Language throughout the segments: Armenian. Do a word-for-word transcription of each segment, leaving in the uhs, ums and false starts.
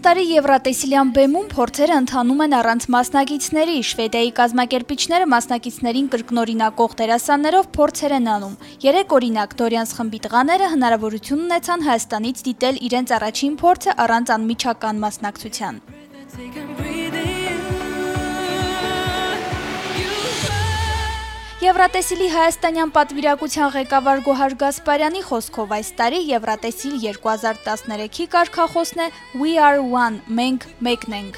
տարի Եվրատեսիլյան բեմում փորձերը ընթանում են առանց մասնակիցների։ Շվեդիայի կազմակերպիչները մասնակիցներին կրկնօրինակող դերասաններով փորձեր են անում։ Երեք օրինակ Դորյանս խմբի տղաները հնարավորություն ունեցան Հայաստանից դիտել իրենց առաջին փորձը առանց անմիջական մասնակցության։ Եվրատեսիլի հայաստանյան պատվիրակության ղեկավար Գոհար Գասպարյանի խոսքով այս տարի Եվրատեսիլ երկու հազար տասներեքի կարգախոսն է We are one, մենք մեկն ենք։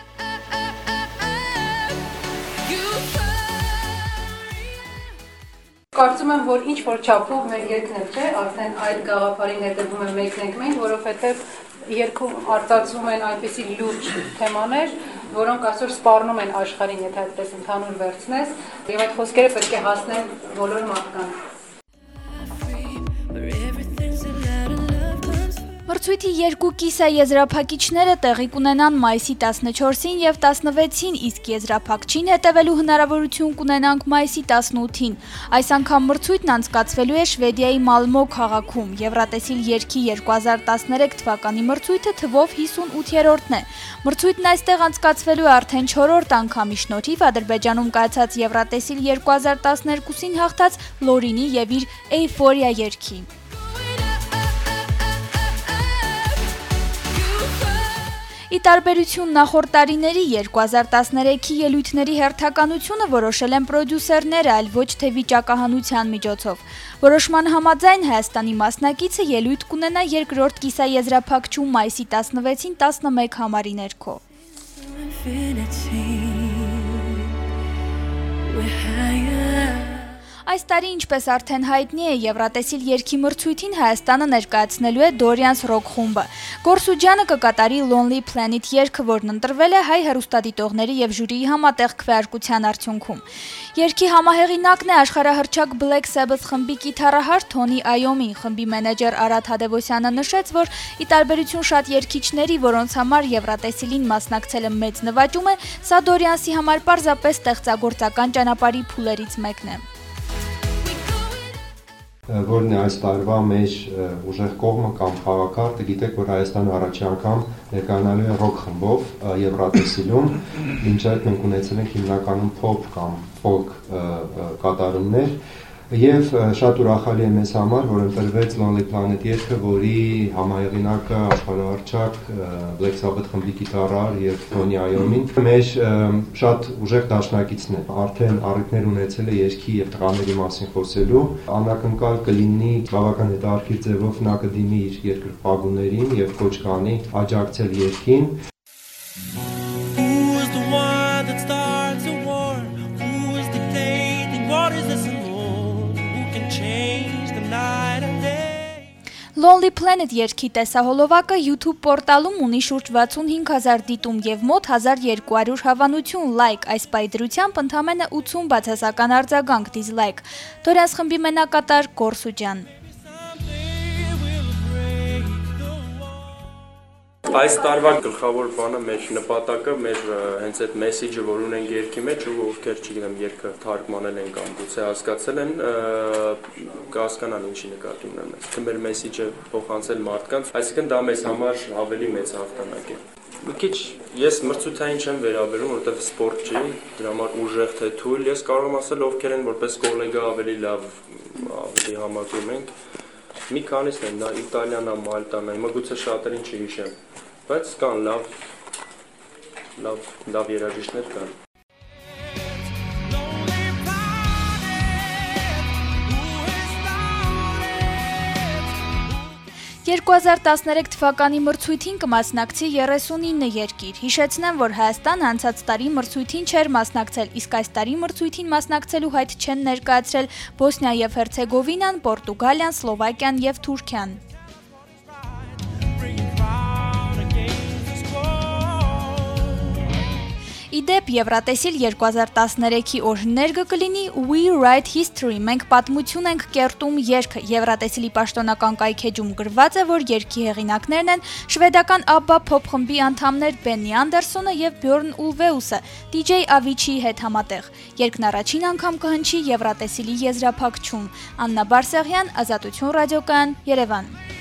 Կարծում եմ, որ ինչ որ չափով մեր երկն է, արդեն այդ գաղափարին հետևում է մեկն ենք մենք, որովհետև երկում արտացվում են այնպիսի լուրջ թեմաներ, որոնք այսօր սպառնում են աշխարհին, եթե այդպես ընդհանուր վերցնես, եւ այդ խոսքերը պետք է հասնեն բոլոր մարդկանց։ Մրցույթի երկու կիսաեզրափակիչները տեղի կունենան մայիսի տասնչորսին և տասնվեցին, իսկ եզրափակչին հետևելու հնարավորություն կունենանք մայիսի տասնութին։ Այս անգամ մրցույթն անցկացվելու է Շվեդիայի Մալմո քաղաքում։ Եվրատեսիլ երգի երկու հազար տասներեք թվականի մրցույթը թվով հիսունութերորդն է։ Մրցույթն այստեղ անցկացվելու է արդեն չորրորդ անգամի շնորհիվ Ադրբեջանում կայացած Եվրատեսիլ երկու հազար տասներկուսին հաղթած Լորինի և իր Էյֆորիա երգի։ Ի տարբերություն նախորդ տարիների երկու հազար տասներեքի ելույթների հերթականությունը որոշել են պրոդյուսերները, այլ ոչ թե վիճակահանության միջոցով։ Որոշման համաձայն Հայաստանի մասնակիցը ելույթ կունենա երկրորդ կիսաեզրափակչում մայիսի տասնվեցին տասնմեկ համարի ներքո։ Այս տարի, ինչպես արդեն հայտնի է, Եվրատեսիլ երգի մրցույթին Հայաստանը ներկայացնելու է Դորյանս ռոք խումբը։ Գորսուջյանը կկատարի Lonely Planet երգը, որն ընտրվել է հայ հեռուստադիտողների և ժյուրիի համատեղ քվեարկության արդյունքում։ Երգի համահեղինակն է աշխարհահռչակ Black Sabbath խմբի կիթառահար Թոնի Այոմին։ Խմբի մենեջեր Արադ Հադևոսյանը նշեց, որ ի տարբերություն շատ երգիչների, որոնց համար Եվրատեսիլին մասնակցելը մեծ նվաճում է, սա Դորյանսի համար պարզապես ստեղծագործական ճանապարհի փուլերից մեկն է։ Որն է այս տարվա մեր ուժեղ կողմը կամ խաղակարգը, գիտեք, որ Հայաստանը առաջի անգամ ներկայանալու է ռոք խմբով Եվրատեսիլում, մինչ այդ մենք ունեցել ենք հիմնականում փոփ կամ ֆոլք կատարումներ, եւ շատ ուրախալի է մեզ համար, որ ընտրվեց Lonely Planet երգը, որի համահեղինակը աշխարհահռչակ Black Sabbath խմբի կիթառահար եւ Թոնի Այոմին մեր շատ ուժեղ դաշնակիցն է, արդեն առիթներ ունեցել է երգի եւ տղաների մասին խոսելու, անակնկալ կլինի բավական հետաքրքիր ձևով նա կդիմի իր երկրպագուներին եւ կոչ կանի աջակցել երգին։ Lonely Planet երգի տեսահոլովակը YouTube պորտալում ունի շուրջ վաթսունհինգ հազար դիտում և մոտ հազար երկու հարյուր հավանություն լայք, այս պայդրությամբ ընդամենը ութսուն բացասական արձագանք դիզլայք։ Դորյանս խմբի մենակատար Գորսուջյան։ Այս տարվա գլխավոր բանը մեր նպատակը, մեր հենց այդ մեսեջը, որ ունենք երգի մեջ, ու ովքեր, չգիտեմ, երգը թարգմանել են կամ գուցե հասկացել են, կհասկանան ինչի նկատի ունեմ ես։ Թե մեր մեսեջը փոխանցել մարդկանց, այսինքն դա մեզ համար ավելի մեծ հաղթանակ է։ Մի քիչ ես մրցութային չեմ վերաբերում, որովհետև սպորտ չի, դրա համար ուժեղ թե թույլ, ես կարող եմ ասել ովքեր են որպես գոլեգա ավելի լավ, ավելի համակում ենք։ Մի քանիսն են, նա Իտալիան, Մալտան, հիմա գուցե շատերին չհիշեմ, բայց կան լավ, լավ, լավ երաժիշտներ կան։ երկու հազար տասներեք թվականի մրցույթին կմասնակցի երեսունինը երկիր։ Հիշեցնեմ, որ Հայաստանը անցած տարի մրցույթին չէր մասնակցել, իսկ այս տարի մրցույթին մասնակցելու հայտ չեն ներկայացրել Բոսնիա և Հերցեգովինան, Պորտուգալիան, Սլովակիան և Թուրքիան։ Իդեպ Եվրատեսիլ երկու հազար տասներեքի օրհներգը կլինի We Write History, մենք պատմություն ենք կերտում երգը։ Եվրատեսիլի պաշտոնական կայքեջում գրված է, որ երգի հեղինակներն են շվեդական ABBA փոփ խմբի անդամներ Բեննի Անդերսոնը և Բյորն Ուլվեուսը, դի ջեյ Ավիչիի հետ համատեղ։ Երգն առաջին անգամ կհնչի Եվրատեսիլի եզրափակչում։ Աննա Բարսեղյան, Ազատություն ռադիոկայան, Երևան։